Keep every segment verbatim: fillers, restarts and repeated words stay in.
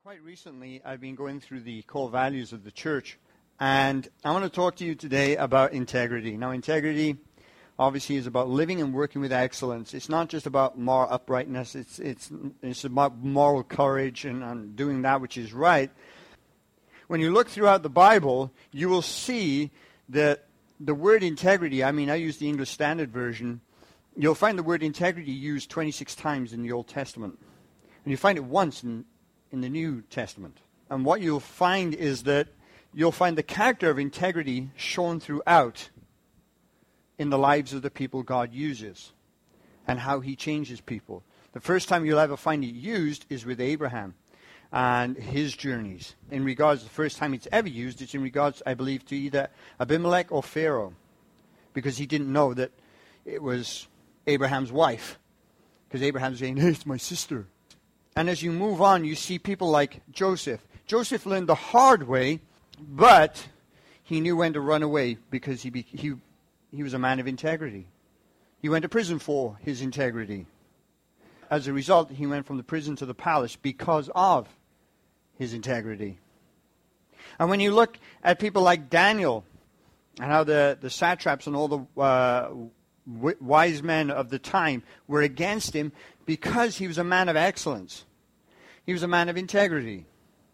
Quite recently, I've been going through the core values of the church, and I want to talk to you today about integrity. Now, integrity obviously is about living and working with excellence. It's not just about moral uprightness. It's it's it's about moral courage and, and doing that which is right. When you look throughout the Bible, you will see that the word integrity, I mean, I use the English Standard Version, you'll find the word integrity used twenty-six times in the Old Testament. And you find it once in in the New Testament. And what you'll find is that you'll find the character of integrity shown throughout in the lives of the people God uses and how he changes people. The first time you'll ever find it used is with Abraham and his journeys. In regards to the first time it's ever used, it's in regards, I believe, to either Abimelech or Pharaoh, because he didn't know that it was Abraham's wife, because Abraham's saying, hey, it's my sister. And as you move on, you see people like Joseph. Joseph learned the hard way, but he knew when to run away because he, be, he, he was a man of integrity. He went to prison for his integrity. As a result, he went from the prison to the palace because of his integrity. And when you look at people like Daniel and how the, the satraps and all the uh, w- wise men of the time were against him because he was a man of excellence. He was a man of integrity.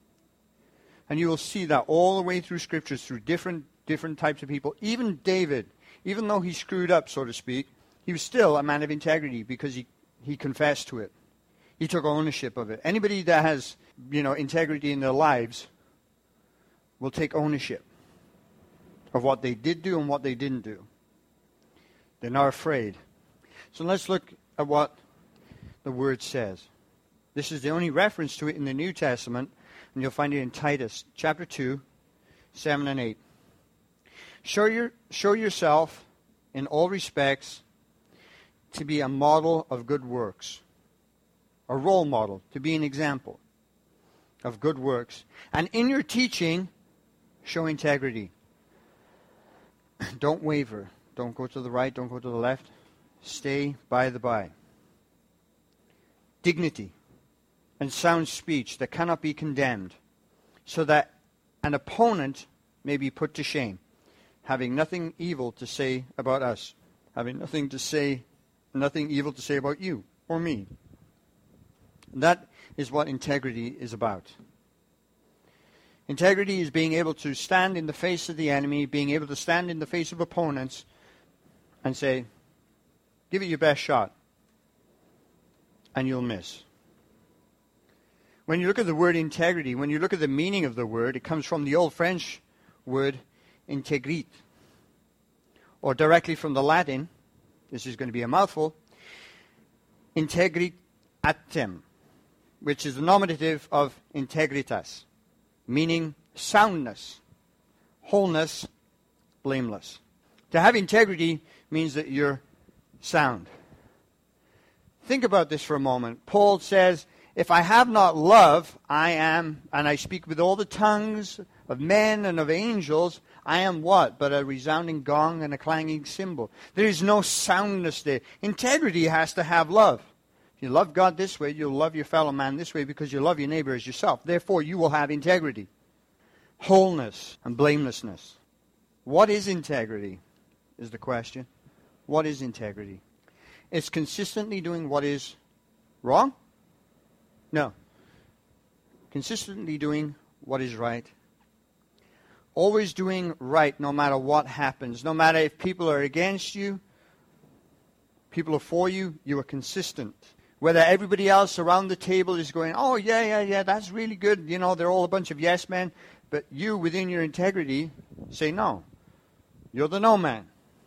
And you will see that all the way through scriptures, through different different types of people. Even David, even though he screwed up, so to speak, he was still a man of integrity because he, he confessed to it. He took ownership of it. Anybody that has, you know, integrity in their lives will take ownership of what they did do and what they didn't do. They're not afraid. So let's look at what the Word says. This is the only reference to it in the New Testament, and you'll find it in Titus chapter two, seven and eight. Show your show yourself in all respects to be a model of good works, a role model, to be an example of good works. And in your teaching, show integrity. Don't waver. Don't go to the right, don't go to the left. Stay by the by. Dignity and sound speech that cannot be condemned, so that an opponent may be put to shame, having nothing evil to say about us, having nothing to say, nothing evil to say about you or me. That is what integrity is about. Integrity is being able to stand in the face of the enemy, being able to stand in the face of opponents and say, give it your best shot, and you'll miss. When you look at the word integrity, when you look at the meaning of the word, it comes from the old French word integrit, or directly from the Latin, this is going to be a mouthful, integritatem, which is the nominative of integritas, meaning soundness, wholeness, blameless. To have integrity means that you're sound. Think about this for a moment. Paul says, if I have not love, I am, and I speak with all the tongues of men and of angels, I am what? But a resounding gong and a clanging cymbal. There is no soundness there. Integrity has to have love. If you love God this way, you'll love your fellow man this way because you love your neighbor as yourself. Therefore, you will have integrity, wholeness, and blamelessness. What is integrity is the question. What is integrity? It's consistently doing what is wrong? No. Consistently doing what is right. Always doing right no matter what happens. No matter if people are against you, people are for you, you are consistent. Whether everybody else around the table is going, oh, yeah, yeah, yeah, that's really good. You know, they're all a bunch of yes men. But you, within your integrity, say no. You're the no man.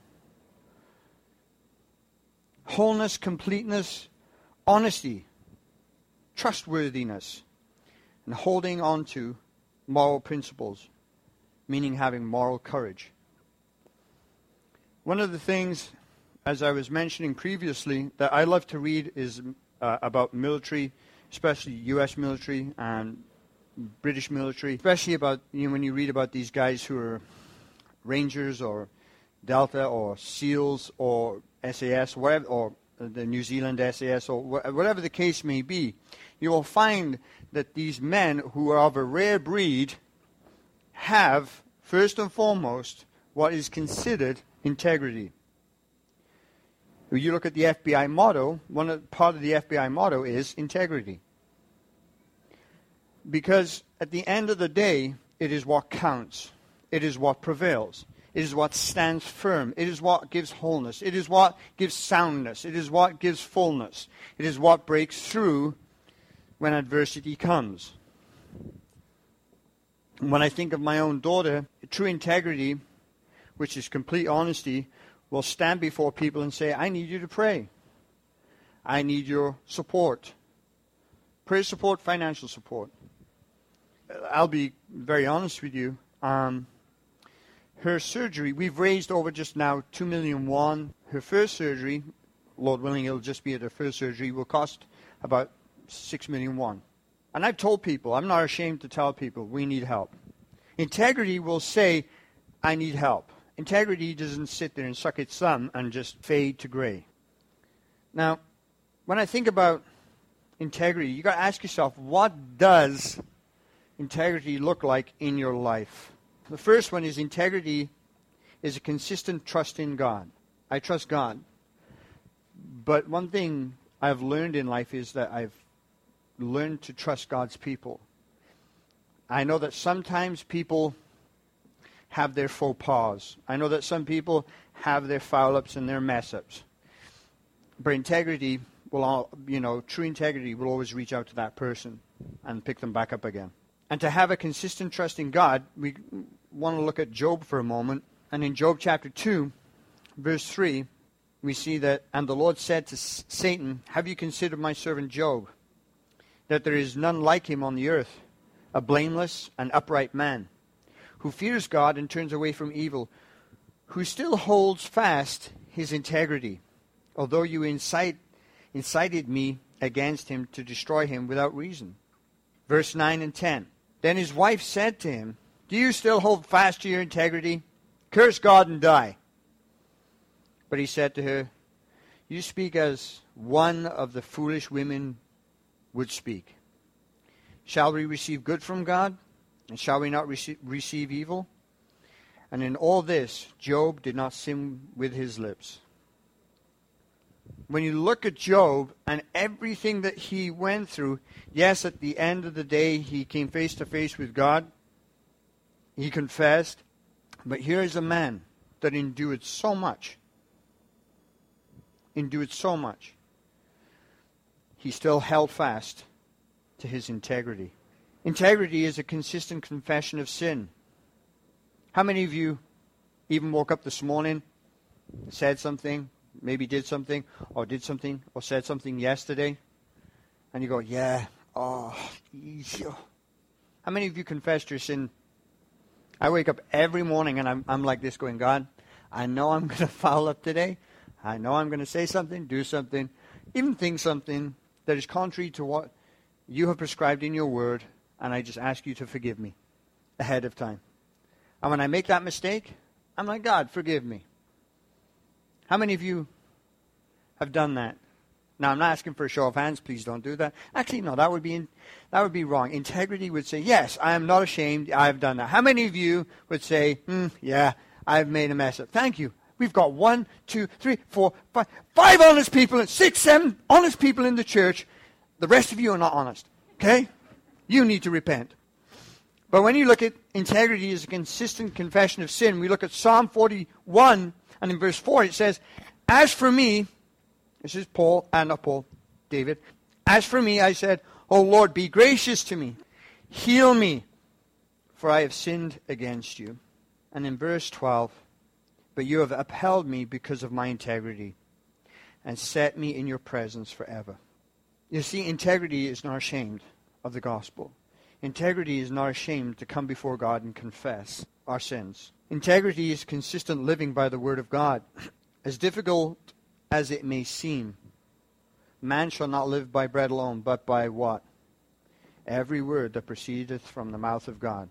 Wholeness, completeness, honesty, trustworthiness, and holding on to moral principles, meaning having moral courage. One of the things, as I was mentioning previously, that I love to read is uh, about military, especially U S military and British military, especially about, you know, when you read about these guys who are Rangers or Delta or SEALs or S A S, whatever, or the New Zealand S A S, or wh- whatever the case may be, you will find that these men who are of a rare breed have, first and foremost, what is considered integrity. When you look at the F B I motto, one of, part of the F B I motto is integrity. Because at the end of the day, it is what counts. It is what prevails. It is what stands firm. It is what gives wholeness. It is what gives soundness. It is what gives fullness. It is what breaks through when adversity comes. When I think of my own daughter, true integrity, which is complete honesty, will stand before people and say, I need you to pray. I need your support. Prayer support, financial support. I'll be very honest with you. Um, her surgery, we've raised over just now two million won. Her first surgery, Lord willing, it'll just be at her first surgery, will cost about six million won. And I've told people, I'm not ashamed to tell people, we need help. Integrity will say, I need help. Integrity doesn't sit there and suck its thumb and just fade to gray. Now, when I think about integrity, you got to ask yourself, what does integrity look like in your life? The first one is integrity is a consistent trust in God. I trust God. But one thing I've learned in life is that I've learned to trust God's people. I know that sometimes people have their faux pas. I know that some people have their foul-ups and their mess-ups. But integrity will, all, you know, true integrity will always reach out to that person and pick them back up again. And to have a consistent trust in God, we want to look at Job for a moment. And in Job chapter two, verse three, we see that, and the Lord said to Satan, have you considered my servant Job, that there is none like him on the earth, a blameless and upright man, who fears God and turns away from evil, who still holds fast his integrity, although you incite, incited me against him to destroy him without reason. Verse nine and ten. Then his wife said to him, do you still hold fast to your integrity? Curse God and die. But he said to her, you speak as one of the foolish women would speak. Shall we receive good from God? And shall we not receive, receive evil? And in all this, Job did not sin with his lips. When you look at Job and everything that he went through, yes, at the end of the day, he came face to face with God. He confessed. But here is a man that endured so much. Endured so much. He still held fast to his integrity. Integrity is a consistent confession of sin. How many of you even woke up this morning, said something, maybe did something, or did something, or said something yesterday, and you go, yeah, oh, easy. How many of you confessed your sin? I wake up every morning and I'm, I'm like this going, God, I know I'm going to foul up today. I know I'm going to say something, do something, even think something that is contrary to what you have prescribed in your word, and I just ask you to forgive me ahead of time. And when I make that mistake, I'm like, God, forgive me. How many of you have done that? Now, I'm not asking for a show of hands. Please don't do that. Actually, no, that would be in, that would be wrong. Integrity would say, yes, I am not ashamed. I have done that. How many of you would say, hmm, yeah, I've made a mess up? Thank you. We've got one, two, three, four, five, five honest people, and six, seven honest people in the church. The rest of you are not honest. Okay? You need to repent. But when you look at integrity as a consistent confession of sin, we look at Psalm forty-one, and in verse four it says, as for me, this is Paul, and not Paul, David. As for me, I said, O Lord, be gracious to me. Heal me, for I have sinned against you. And in verse twelve, but you have upheld me because of my integrity and set me in your presence forever. You see, integrity is not ashamed of the gospel. Integrity is not ashamed to come before God and confess our sins. Integrity is consistent living by the word of God. As difficult as it may seem, man shall not live by bread alone, but by what? Every word that proceedeth from the mouth of God.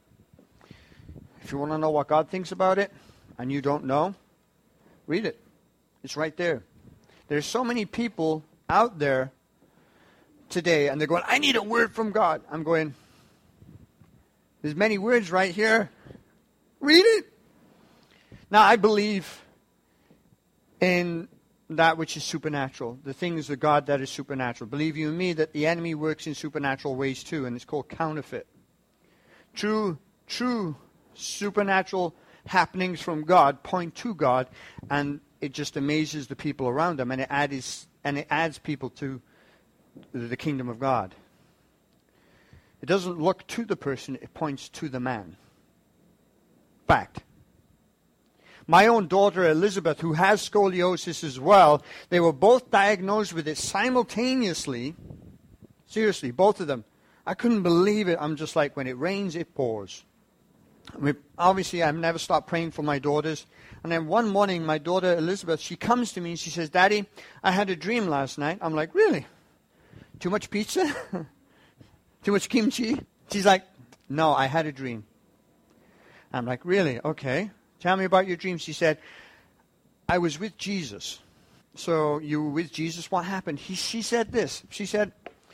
If you want to know what God thinks about it, and you don't know, read it. It's right there. There's so many people out there today, and they're going, I need a word from God. I'm going, there's many words right here. Read it. Now, I believe in that which is supernatural, the things of God that is supernatural. Believe you me that the enemy works in supernatural ways too, and it's called counterfeit. True, true supernatural happenings from God point to God, and it just amazes the people around them, and it adds and it adds people to the kingdom of God. It doesn't look to the person, it points to the man. Fact. My own daughter Elizabeth, who has scoliosis as well, they were both diagnosed with it simultaneously. Seriously, both of them. I couldn't believe it. I'm just like, when it rains, it pours. I mean, obviously, I've never stopped praying for my daughters. And then one morning, my daughter Elizabeth, she comes to me and she says, Daddy, I had a dream last night. I'm like, really? Too much pizza? Too much kimchi? She's like, no, I had a dream. I'm like, really? Okay. Tell me about your dream. She said, I was with Jesus. So you were with Jesus. What happened? He, she said this. She said,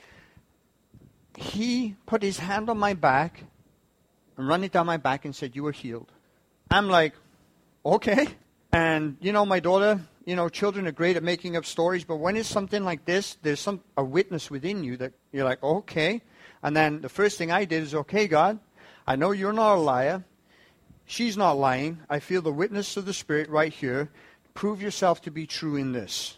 he put his hand on my back and run it down my back and said, you were healed. I'm like, okay. And, you know, my daughter, you know, children are great at making up stories, but when it's something like this, there's some a witness within you that you're like, okay. And then the first thing I did is, okay, God, I know you're not a liar. She's not lying. I feel the witness of the Spirit right here. Prove yourself to be true in this.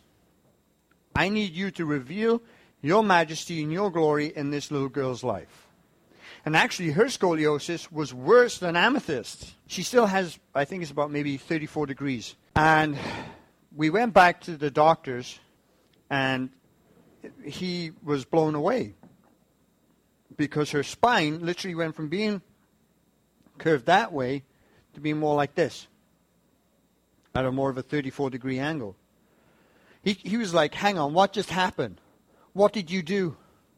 I need you to reveal your majesty and your glory in this little girl's life. And actually, her scoliosis was worse than Amethyst. She still has, I think it's about maybe thirty-four degrees. And we went back to the doctors, and he was blown away. Because her spine literally went from being curved that way to be more like this, at a more of a thirty-four degree angle. He he was like, hang on, what just happened? What did you do?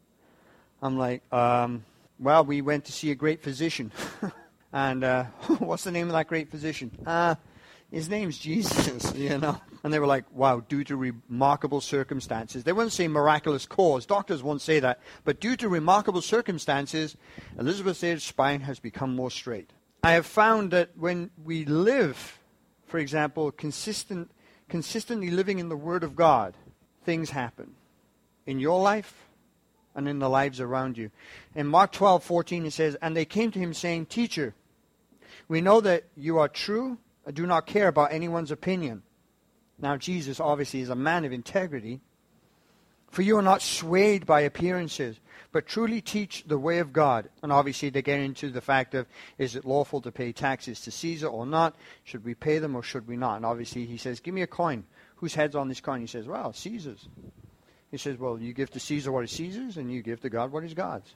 I'm like, um, well, we went to see a great physician. And uh, what's the name of that great physician? Uh, his name's Jesus, you know. And they were like, wow, due to remarkable circumstances. They wouldn't say miraculous cause. Doctors won't say that. But due to remarkable circumstances, Elizabeth's spine has become more straight. I have found that when we live, for example, consistent, consistently living in the Word of God, things happen in your life and in the lives around you. In Mark twelve fourteen, it says, and they came to him saying, Teacher, we know that you are true and do not care about anyone's opinion. Now, Jesus obviously is a man of integrity. For you are not swayed by appearances, but truly teach the way of God. And obviously they get into the fact of, is it lawful to pay taxes to Caesar or not? Should we pay them or should we not? And obviously he says, give me a coin. Whose head's on this coin? He says, well, Caesar's. He says, well, you give to Caesar what is Caesar's and you give to God what is God's.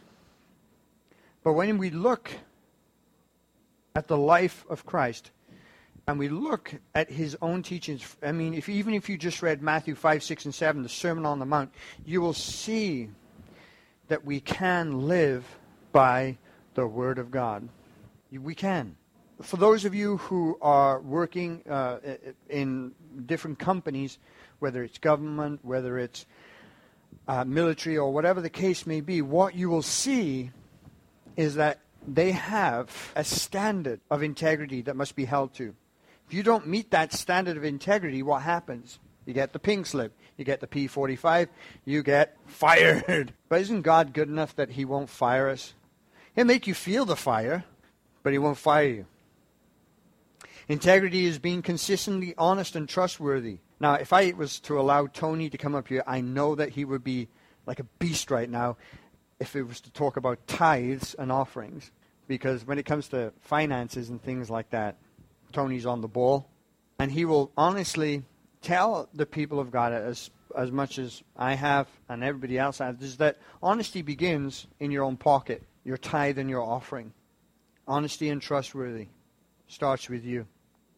But when we look at the life of Christ, and we look at his own teachings, I mean, if even if you just read Matthew five, six, and seven, the Sermon on the Mount, you will see that we can live by the Word of God. We can. For those of you who are working uh, in different companies, whether it's government, whether it's uh, military, or whatever the case may be, what you will see is that they have a standard of integrity that must be held to. If you don't meet that standard of integrity, what happens? You get the pink slip. You get the P forty-five. You get fired. But isn't God good enough that he won't fire us? He'll make you feel the fire, but he won't fire you. Integrity is being consistently honest and trustworthy. Now, if I was to allow Tony to come up here, I know that he would be like a beast right now if it was to talk about tithes and offerings. Because when it comes to finances and things like that, Tony's on the ball. And he will honestly tell the people of God, as as much as I have and everybody else has, is that honesty begins in your own pocket, your tithe and your offering. Honesty and trustworthy starts with you.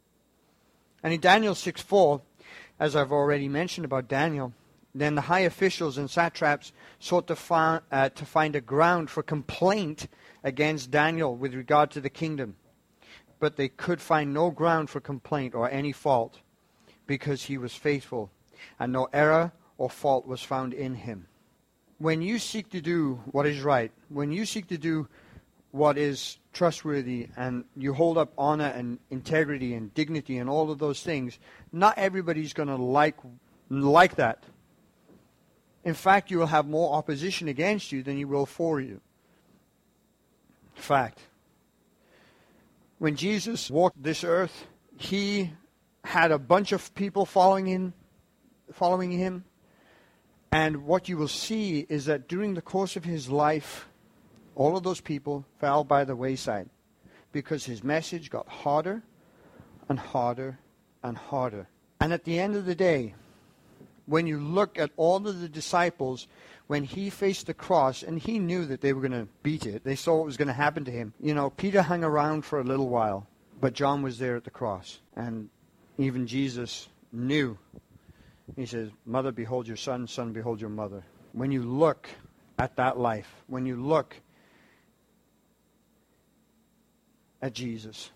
And in Daniel six four, as I've already mentioned about Daniel, then the high officials and satraps sought to, find, uh, to find a ground for complaint against Daniel with regard to the kingdom. But they could find no ground for complaint or any fault, because he was faithful. and no error or fault was found in him. When you seek to do what is right, when you seek to do what is trustworthy, and you hold up honor and integrity and dignity and all of those things, not everybody's going to like like that. In fact, you will have more opposition against you than you will for you. Fact. When Jesus walked this earth, he had a bunch of people following him, following him. And what you will see is that during the course of his life, all of those people fell by the wayside because his message got harder and harder and harder. And at the end of the day, when you look at all of the disciples, when he faced the cross, and he knew that they were going to beat it, they saw what was going to happen to him. You know, Peter hung around for a little while, but John was there at the cross. And even Jesus knew. He says, "Mother, behold your son, son, behold your mother." When you look at that life, when you look at Jesus.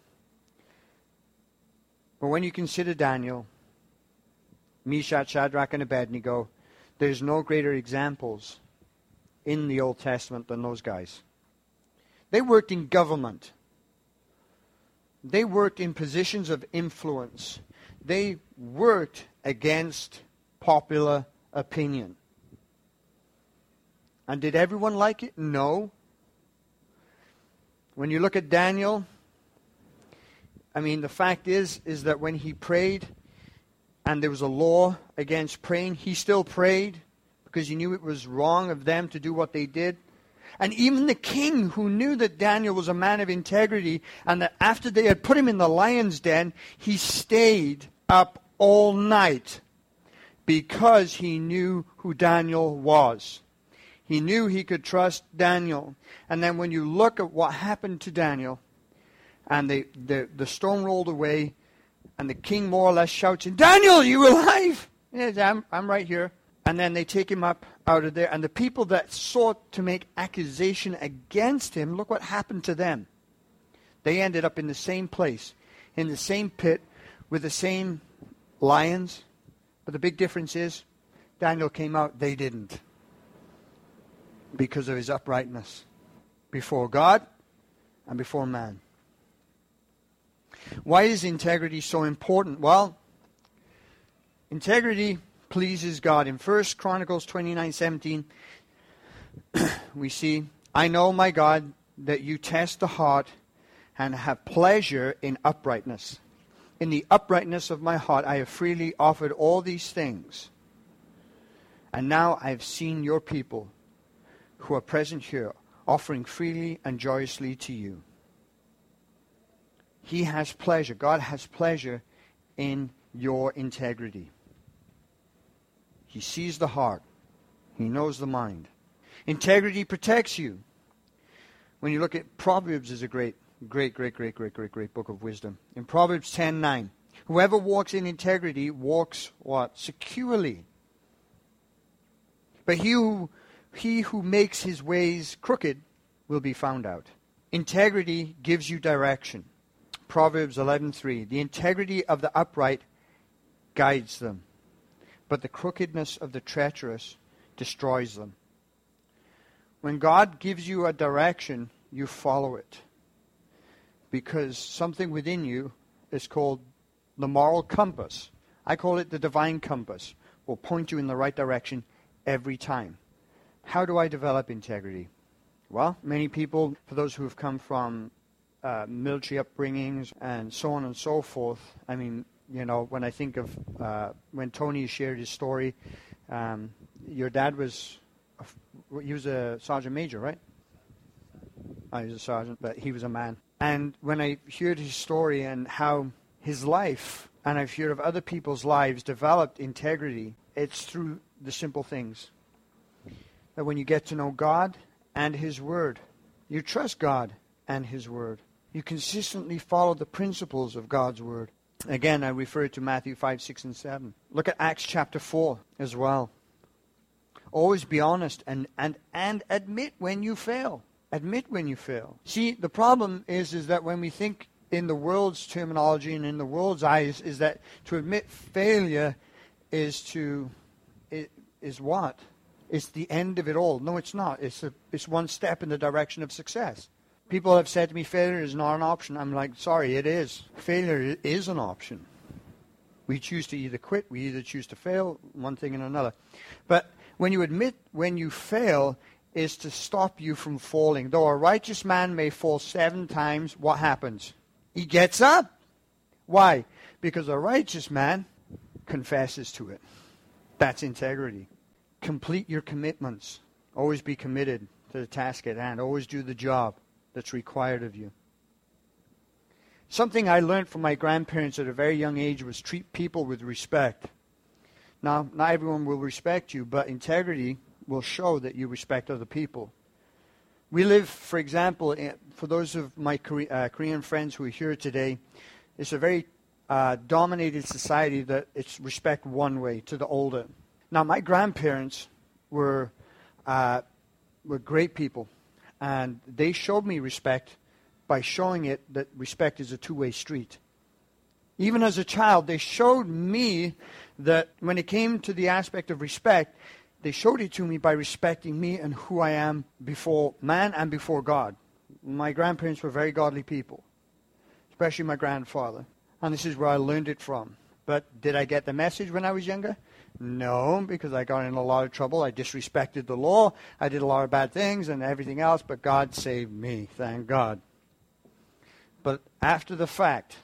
But when you consider Daniel, Meshach, Shadrach, and Abednego, there's no greater examples in the Old Testament than those guys. They worked in government. They worked in positions of influence. They worked against popular opinion. And did everyone like it? No. When you look at Daniel, I mean, the fact is, is that when he prayed, and there was a law against praying, he still prayed because he knew it was wrong of them to do what they did. And even the king, who knew that Daniel was a man of integrity, and that after they had put him in the lion's den, he stayed up all night because he knew who Daniel was. He knew he could trust Daniel. And then when you look at what happened to Daniel, and they, the, the stone rolled away, and the king more or less shouts, "Daniel, you alive?" Yes, I'm, I'm right here. And then they take him up out of there. And the people that sought to make accusation against him, look what happened to them. They ended up in the same place, in the same pit, with the same lions. But the big difference is, Daniel came out, they didn't. Because of his uprightness before God and before man. Why is integrity so important? Well, integrity pleases God. In First Chronicles twenty-nine seventeen, we see, "I know, my God, that you test the heart and have pleasure in uprightness. In the uprightness of my heart I have freely offered all these things. And now I have seen your people who are present here, offering freely and joyously to you." He has pleasure. God has pleasure in your integrity. He sees the heart. He knows the mind. Integrity protects you. When you look at Proverbs, is a great, great, great, great, great, great, great book of wisdom. In Proverbs ten nine, whoever walks in integrity walks what? Securely. But he who He who makes his ways crooked will be found out. Integrity gives you direction. Proverbs eleven three. The integrity of the upright guides them, but the crookedness of the treacherous destroys them. When God gives you a direction, you follow it. Because something within you is called the moral compass. I call it the divine compass. Will point you in the right direction every time. How do I develop integrity? Well, many people, for those who have come from uh, military upbringings and so on and so forth, I mean, you know, when I think of uh, when Tony shared his story, um, your dad was, a, he was a sergeant major, right? I was a sergeant, but he was a man. And when I heard his story and how his life, and I've heard of other people's lives, developed integrity, it's through the simple things. That when you get to know God and His Word, you trust God and His Word. You consistently follow the principles of God's Word. Again, I refer to Matthew five, six, and seven. Look at Acts chapter four as well. Always be honest and, and, and admit when you fail. Admit when you fail. See, the problem is, is that when we think in the world's terminology and in the world's eyes, is that to admit failure is to, is, is what? It's the end of it all. No, it's not. It's a, it's one step in the direction of success. People have said to me, failure is not an option. I'm like, sorry, it is. Failure is an option. We choose to either quit, we either choose to fail, one thing and another. But when you admit when you fail, is to stop you from falling. Though a righteous man may fall seven times, what happens? He gets up. Why? Because a righteous man confesses to it. That's integrity. Complete your commitments. Always be committed to the task at hand. Always do the job that's required of you. Something I learned from my grandparents at a very young age was treat people with respect. Now, not everyone will respect you, but integrity will show that you respect other people. We live, for example, in, for those of my Kore- uh, Korean friends who are here today, it's a very uh, dominated society that it's respect one way to the older. Now, my grandparents were uh, were great people, and they showed me respect by showing it that respect is a two-way street. Even as a child, they showed me that when it came to the aspect of respect, they showed it to me by respecting me and who I am before man and before God. My grandparents were very godly people, especially my grandfather. And this is where I learned it from. But did I get the message when I was younger? No, because I got in a lot of trouble. I disrespected the law. I did a lot of bad things and everything else, but God saved me, thank God. But after the fact,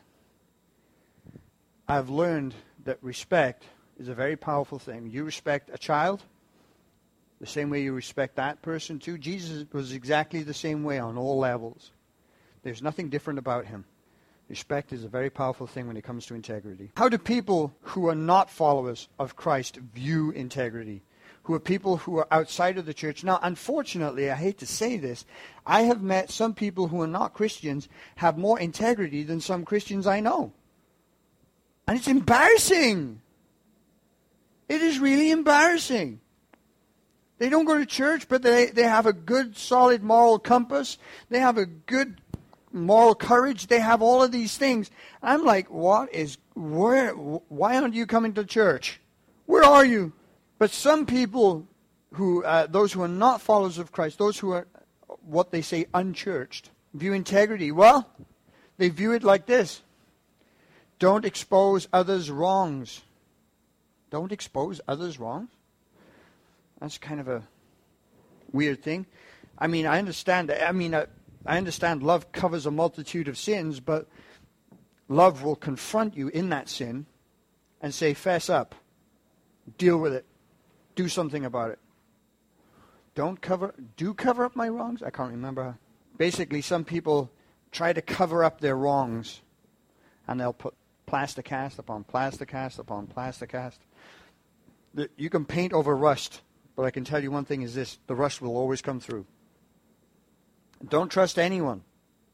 I've learned that respect is a very powerful thing. You respect a child the same way you respect that person too. Jesus was exactly the same way on all levels. There's nothing different about him. Respect is a very powerful thing when it comes to integrity. How do people who are not followers of Christ view integrity? Who are people who are outside of the church? Now, unfortunately, I hate to say this, I have met some people who are not Christians have more integrity than some Christians I know. And it's embarrassing. It is really embarrassing. They don't go to church, but they, they have a good, solid moral compass. They have a good moral courage. They have all of these things. I'm like, what is, where, why aren't you coming to church? Where are you? But some people, who, uh, those who are not followers of Christ, those who are what they say unchurched, view integrity. Well, they view it like this. Don't expose others' wrongs. Don't expose others' wrongs? That's kind of a weird thing. I mean, I understand. I mean, I, I understand love covers a multitude of sins, but love will confront you in that sin and say, fess up. Deal with it. Do something about it. Don't cover, do cover up my wrongs? I can't remember. Basically, some people try to cover up their wrongs, and they'll put plaster cast upon plaster cast upon plaster cast. The, you can paint over rust, but I can tell you one thing is this, the rust will always come through. Don't trust anyone.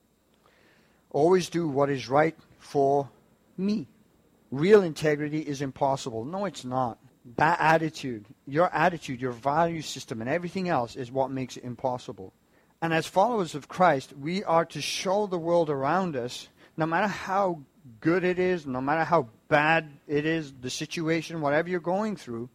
Always do what is right for me. Real integrity is impossible. No, it's not. That attitude, your attitude, your value system, and everything else is what makes it impossible. And as followers of Christ, we are to show the world around us, no matter how good it is, no matter how bad it is, the situation, whatever you're going through,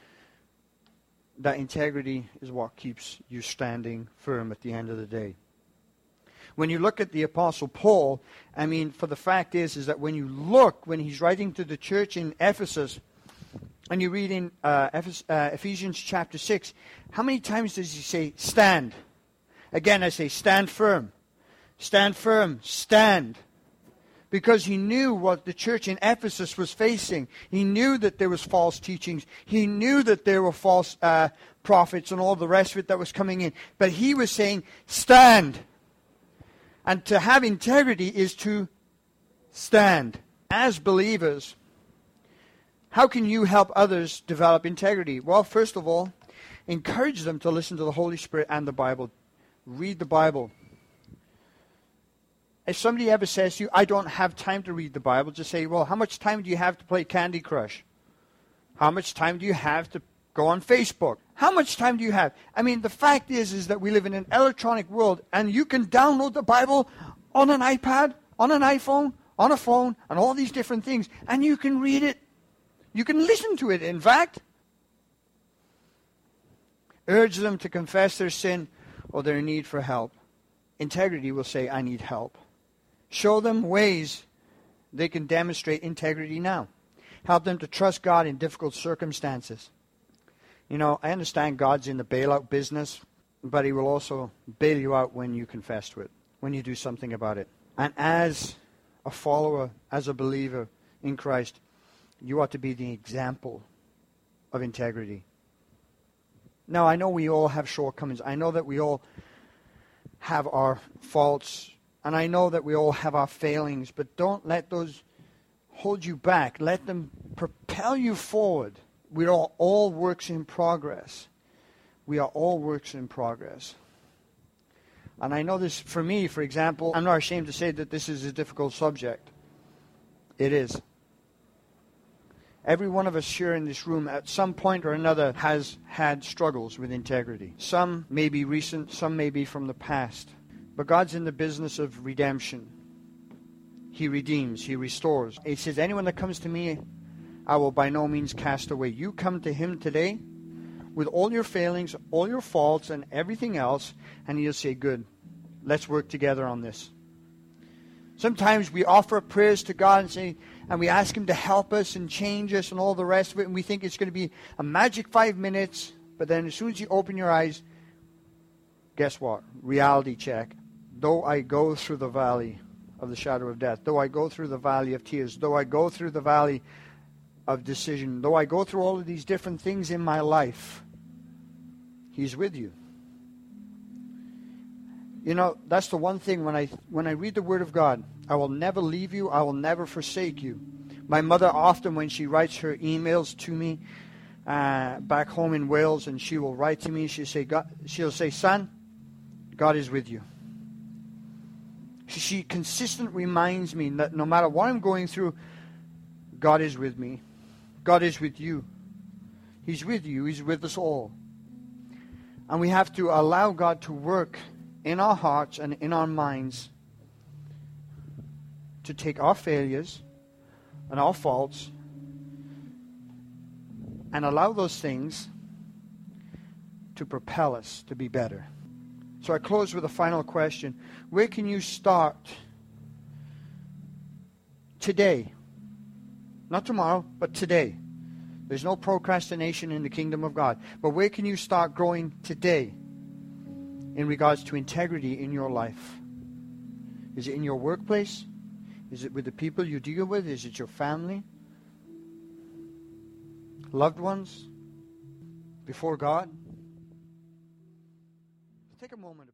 that integrity is what keeps you standing firm at the end of the day. When you look at the Apostle Paul, I mean, for the fact is, is that when you look, when he's writing to the church in Ephesus, and you read in uh, Ephes- uh, Ephesians chapter six, how many times does he say, stand? Again, I say, stand firm. Stand firm. Stand. Because he knew what the church in Ephesus was facing. He knew that there was false teachings. He knew that there were false uh, prophets and all the rest of it that was coming in. But he was saying, stand. And to have integrity is to stand. As believers, how can you help others develop integrity? Well, first of all, encourage them to listen to the Holy Spirit and the Bible. Read the Bible. If somebody ever says to you, I don't have time to read the Bible, just say, well, how much time do you have to play Candy Crush? How much time do you have to go on Facebook? How much time do you have? I mean, the fact is, is that we live in an electronic world, and you can download the Bible on an iPad, on an iPhone, on a phone, and all these different things, and you can read it You can listen to it, in fact. Urge them to confess their sin or their need for help. Integrity will say, I need help. Show them ways they can demonstrate integrity now. Help them to trust God in difficult circumstances. You know, I understand God's in the bailout business, but He will also bail you out when you confess to it, when you do something about it. And as a follower, as a believer in Christ, you ought to be the example of integrity. Now, I know we all have shortcomings. I know that we all have our faults. And I know that we all have our failings. But don't let those hold you back. Let them propel you forward. We are all, all works in progress. We are all works in progress. And I know this, for me, for example, I'm not ashamed to say that this is a difficult subject. It is. Every one of us here in this room at some point or another has had struggles with integrity. Some may be recent, some may be from the past. But God's in the business of redemption. He redeems, He restores. He says, anyone that comes to me, I will by no means cast away. You come to Him today with all your failings, all your faults, and everything else, and He'll say, good, let's work together on this. Sometimes we offer prayers to God and say, and we ask Him to help us and change us and all the rest of it, and we think it's going to be a magic five minutes, but then as soon as you open your eyes, guess what? Reality check. Though I go through the valley of the shadow of death, though I go through the valley of tears, though I go through the valley of decision, though I go through all of these different things in my life, He's with you. You know, that's the one thing when I when I read the Word of God, I will never leave you, I will never forsake you. My mother often, when she writes her emails to me uh, back home in Wales, and she will write to me, she'll say, God, she'll say, son, God is with you. She, she consistently reminds me that no matter what I'm going through, God is with me. God is with you. He's with you. He's with us all. And we have to allow God to work in our hearts and in our minds to take our failures and our faults and allow those things to propel us to be better. So I close with a final question. Where can you start today? Not tomorrow, but today. There's no procrastination in the kingdom of God. But where can you start growing today in regards to integrity in your life? Is it in your workplace? Is it with the people you deal with? Is it your family? Loved ones? Before God? Take a moment.